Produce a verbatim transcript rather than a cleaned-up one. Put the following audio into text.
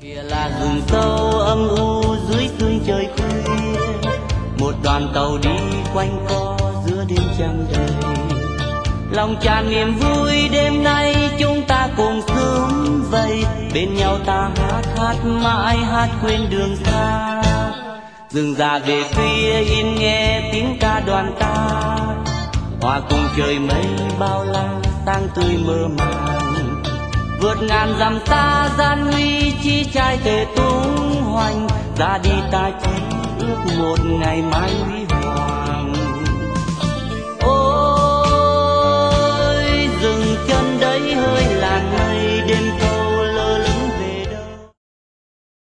Kia là rừng sâu âm u dưới sương trời khuya, một đoàn tàu đi quanh co giữa đêm trăng đầy. Lòng tràn niềm vui đêm nay chúng ta cùng sớm vầy, bên nhau ta hát hát mãi hát quên đường xa. Rừng già về khuya yên nghe tiếng ca đoàn ta, hòa cùng trời mây bao la sáng tươi mơ màng. Vượt ngàn dặm xa gian nguy chi trai thể tung hoành, ra đi ta chỉ ước một ngày mai huy hoàng.